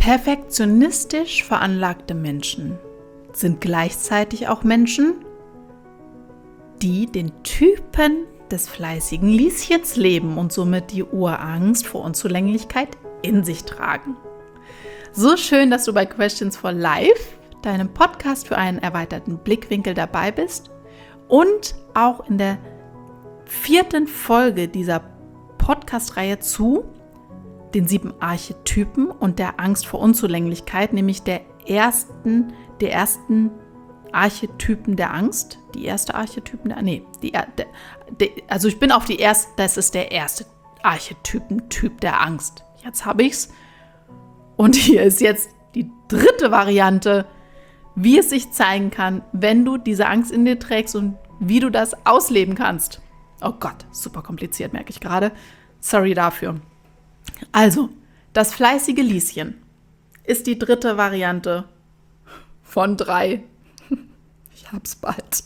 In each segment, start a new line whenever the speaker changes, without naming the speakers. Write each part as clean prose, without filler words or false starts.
Perfektionistisch veranlagte Menschen sind gleichzeitig auch Menschen, die den Typen des fleißigen Lieschens leben und somit die Urangst vor Unzulänglichkeit in sich tragen. So schön, dass du bei Questions for Life, deinem Podcast für einen erweiterten Blickwinkel, dabei bist und auch in der 4. Folge dieser Podcast-Reihe zu den 7 Archetypen und der Angst vor Unzulänglichkeit, nämlich der ersten Archetypen der Angst. Die erste Archetypen der, also ich bin auf die erste, das ist der erste Archetypen-Typ der Angst. Jetzt habe ich's. Und hier ist jetzt die 3. Variante, wie es sich zeigen kann, wenn du diese Angst in dir trägst und wie du das ausleben kannst. Oh Gott, super kompliziert, merke ich gerade. Sorry dafür. Also, das fleißige Lieschen ist die 3. Variante von 3. Ich hab's bald.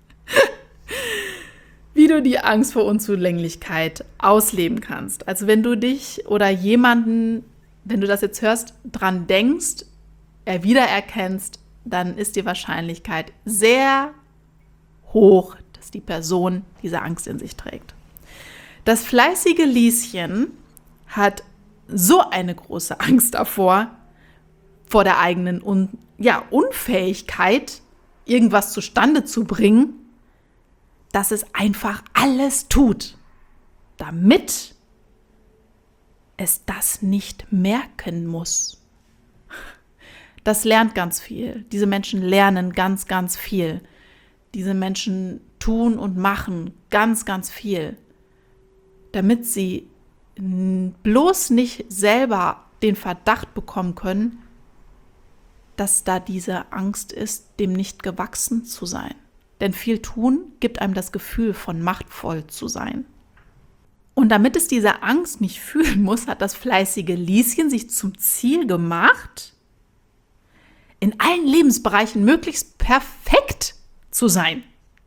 Wie du die Angst vor Unzulänglichkeit ausleben kannst. Also wenn du dich oder jemanden, wenn du das jetzt hörst, dran denkst, wiedererkennst, dann ist die Wahrscheinlichkeit sehr hoch, dass die Person diese Angst in sich trägt. Das fleißige Lieschen hat so eine große Angst davor, vor der eigenen Unfähigkeit, irgendwas zustande zu bringen, dass es einfach alles tut, damit es das nicht merken muss. Das lernt ganz viel. Diese Menschen lernen ganz, ganz viel. Diese Menschen tun und machen ganz, ganz viel, damit sie bloß nicht selber den Verdacht bekommen können, dass da diese Angst ist, dem nicht gewachsen zu sein. Denn viel tun gibt einem das Gefühl von machtvoll zu sein. Und damit es diese Angst nicht fühlen muss, hat das fleißige Lieschen sich zum Ziel gemacht, in allen Lebensbereichen möglichst perfekt zu sein.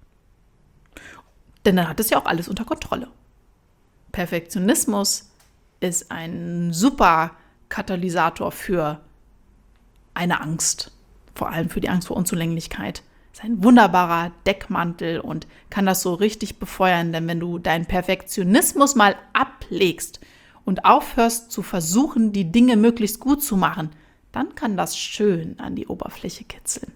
Denn dann hat es ja auch alles unter Kontrolle. Perfektionismus ist ein super Katalysator für eine Angst, vor allem für die Angst vor Unzulänglichkeit. Ist ein wunderbarer Deckmantel und kann das so richtig befeuern, denn wenn du deinen Perfektionismus mal ablegst und aufhörst zu versuchen, die Dinge möglichst gut zu machen, dann kann das schön an die Oberfläche kitzeln.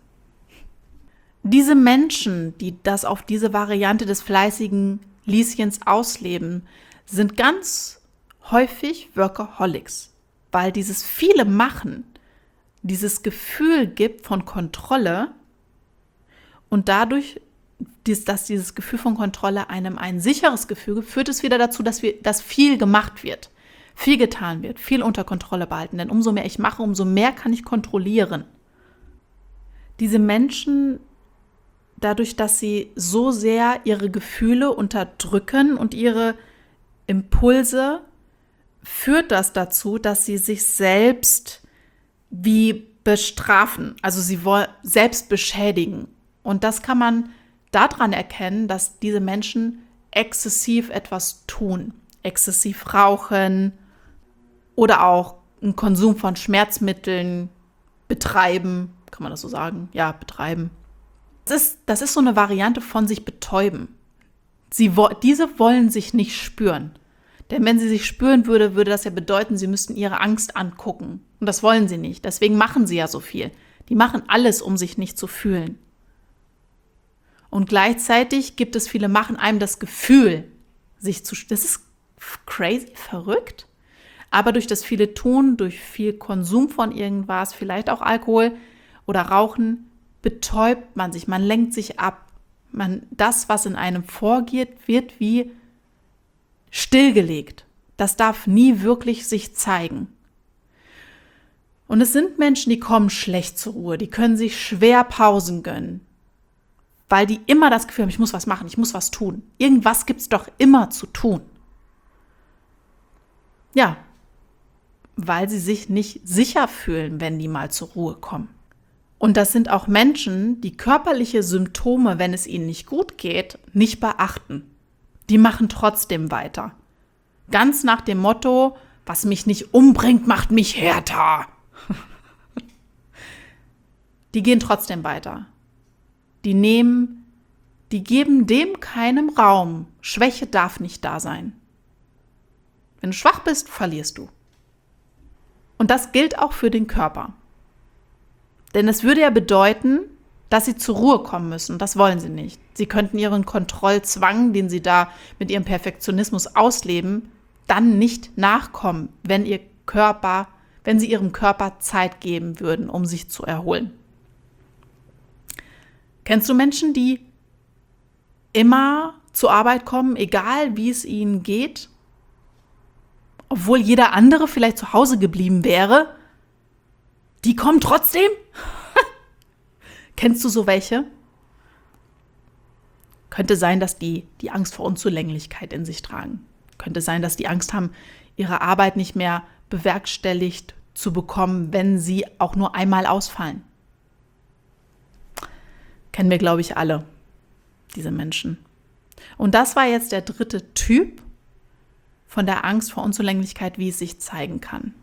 Diese Menschen, die das auf diese Variante des fleißigen Lieschens ausleben, sind ganz häufig Workaholics, weil dieses viele Machen dieses Gefühl gibt von Kontrolle und dadurch, dass dieses Gefühl von Kontrolle einem ein sicheres Gefühl gibt, führt es wieder dazu, dass viel gemacht wird, viel getan wird, viel unter Kontrolle behalten. Denn umso mehr ich mache, umso mehr kann ich kontrollieren. Diese Menschen, dadurch, dass sie so sehr ihre Gefühle unterdrücken und ihre Impulse, führt das dazu, dass sie sich selbst wie bestrafen, also sie selbst beschädigen. Und das kann man daran erkennen, dass diese Menschen exzessiv etwas tun, exzessiv rauchen oder auch einen Konsum von Schmerzmitteln betreiben, kann man das so sagen? Ja, betreiben. Das ist so eine Variante von sich betäuben. Diese wollen sich nicht spüren. Denn wenn sie sich spüren würde das ja bedeuten, sie müssten ihre Angst angucken. Und das wollen sie nicht. Deswegen machen sie ja so viel. Die machen alles, um sich nicht zu fühlen. Und gleichzeitig gibt es viele, machen einem das Gefühl, sich zu... Das ist crazy, verrückt. Aber durch das viele Tun, durch viel Konsum von irgendwas, vielleicht auch Alkohol oder Rauchen, betäubt man sich, man lenkt sich ab. Das, was in einem vorgeht, wird wie stillgelegt. Das darf nie wirklich sich zeigen. Und es sind Menschen, die kommen schlecht zur Ruhe, die können sich schwer Pausen gönnen, weil die immer das Gefühl haben, ich muss was machen, ich muss was tun. Irgendwas gibt es doch immer zu tun. Ja, weil sie sich nicht sicher fühlen, wenn die mal zur Ruhe kommen. Und das sind auch Menschen, die körperliche Symptome, wenn es ihnen nicht gut geht, nicht beachten. Die machen trotzdem weiter. Ganz nach dem Motto, was mich nicht umbringt, macht mich härter. die gehen trotzdem weiter. Die geben dem keinen Raum. Schwäche darf nicht da sein. Wenn du schwach bist, verlierst du. Und das gilt auch für den Körper. Denn es würde ja bedeuten, dass sie zur Ruhe kommen müssen. Das wollen sie nicht. Sie könnten ihren Kontrollzwang, den sie da mit ihrem Perfektionismus ausleben, dann nicht nachkommen, wenn sie ihrem Körper Zeit geben würden, um sich zu erholen. Kennst du Menschen, die immer zur Arbeit kommen, egal wie es ihnen geht, obwohl jeder andere vielleicht zu Hause geblieben wäre? Die kommen trotzdem? Kennst du so welche? Könnte sein, dass die Angst vor Unzulänglichkeit in sich tragen. Könnte sein, dass die Angst haben, ihre Arbeit nicht mehr bewerkstelligt zu bekommen, wenn sie auch nur einmal ausfallen. Kennen wir, glaube ich, alle, diese Menschen. Und das war jetzt der dritte Typ von der Angst vor Unzulänglichkeit, wie es sich zeigen kann.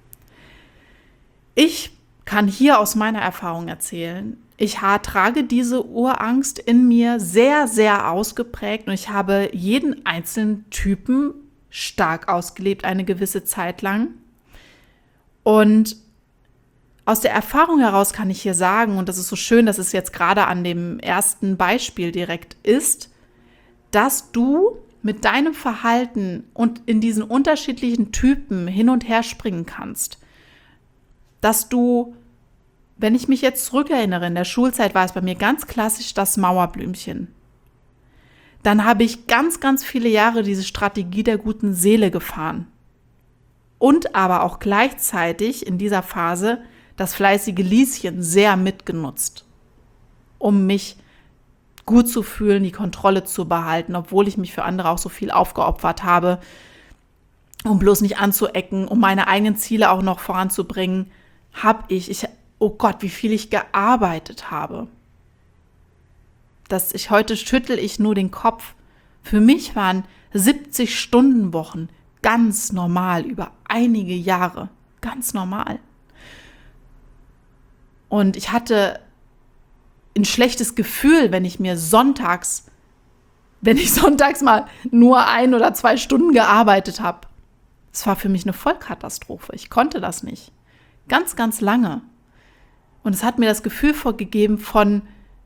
Ich kann hier aus meiner Erfahrung erzählen, ich trage diese Urangst in mir sehr, sehr ausgeprägt und ich habe jeden einzelnen Typen stark ausgelebt, eine gewisse Zeit lang. Und aus der Erfahrung heraus kann ich hier sagen, und das ist so schön, dass es jetzt gerade an dem ersten Beispiel direkt ist, dass du mit deinem Verhalten und in diesen unterschiedlichen Typen hin und her springen kannst. Dass du, wenn ich mich jetzt zurückerinnere, in der Schulzeit war es bei mir ganz klassisch das Mauerblümchen. Dann habe ich ganz, ganz viele Jahre diese Strategie der guten Seele gefahren. Und aber auch gleichzeitig in dieser Phase das fleißige Lieschen sehr mitgenutzt, um mich gut zu fühlen, die Kontrolle zu behalten, obwohl ich mich für andere auch so viel aufgeopfert habe, um bloß nicht anzuecken, um meine eigenen Ziele auch noch voranzubringen, oh Gott, wie viel ich gearbeitet habe. Heute schüttel ich nur den Kopf. Für mich waren 70-Stunden-Wochen ganz normal über einige Jahre. Ganz normal. Und ich hatte ein schlechtes Gefühl, wenn ich sonntags mal nur 1 oder 2 Stunden gearbeitet habe. Das war für mich eine Vollkatastrophe. Ich konnte das nicht. Ganz, ganz lange. Und es hat mir das Gefühl vorgegeben von,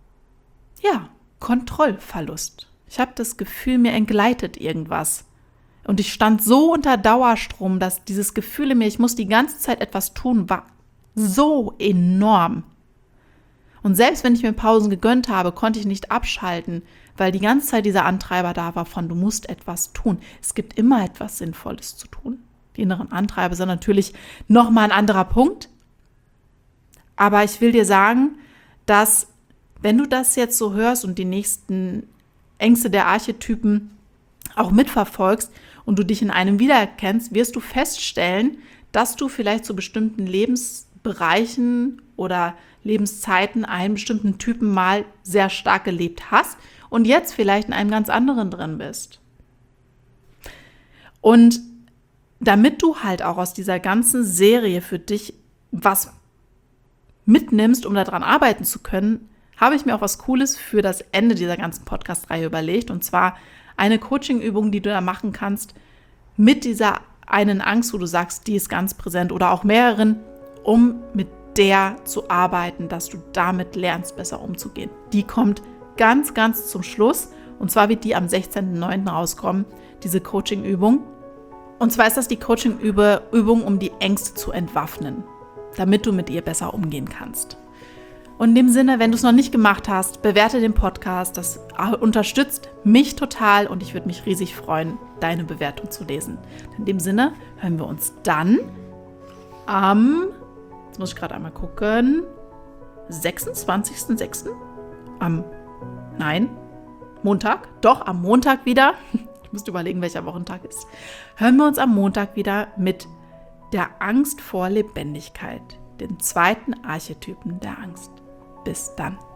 Kontrollverlust. Ich habe das Gefühl, mir entgleitet irgendwas. Und ich stand so unter Dauerstrom, dass dieses Gefühl in mir, ich muss die ganze Zeit etwas tun, war so enorm. Und selbst wenn ich mir Pausen gegönnt habe, konnte ich nicht abschalten, weil die ganze Zeit dieser Antreiber da war von, du musst etwas tun. Es gibt immer etwas Sinnvolles zu tun. Die inneren Antreiber sind natürlich nochmal ein anderer Punkt. Aber ich will dir sagen, dass wenn du das jetzt so hörst und die nächsten Ängste der Archetypen auch mitverfolgst und du dich in einem wiedererkennst, wirst du feststellen, dass du vielleicht zu bestimmten Lebensbereichen oder Lebenszeiten einen bestimmten Typen mal sehr stark gelebt hast und jetzt vielleicht in einem ganz anderen drin bist. Und damit du halt auch aus dieser ganzen Serie für dich was mitnimmst, um daran arbeiten zu können, habe ich mir auch was Cooles für das Ende dieser ganzen Podcast-Reihe überlegt. Und zwar eine Coaching-Übung, die du da machen kannst mit dieser einen Angst, wo du sagst, die ist ganz präsent oder auch mehreren, um mit der zu arbeiten, dass du damit lernst, besser umzugehen. Die kommt ganz, ganz zum Schluss. Und zwar wird die am 16.09. rauskommen, diese Coaching-Übung. Und zwar ist das die Coaching-Übung, um die Ängste zu entwaffnen, damit du mit ihr besser umgehen kannst. Und in dem Sinne, wenn du es noch nicht gemacht hast, bewerte den Podcast. Das unterstützt mich total und ich würde mich riesig freuen, deine Bewertung zu lesen. In dem Sinne hören wir uns dann am, jetzt muss ich gerade einmal gucken, 26.06. Montag. Doch, am Montag wieder. Ich musste überlegen, welcher Wochentag ist. Hören wir uns am Montag wieder mit der Angst vor Lebendigkeit, dem zweiten Archetypen der Angst. Bis dann.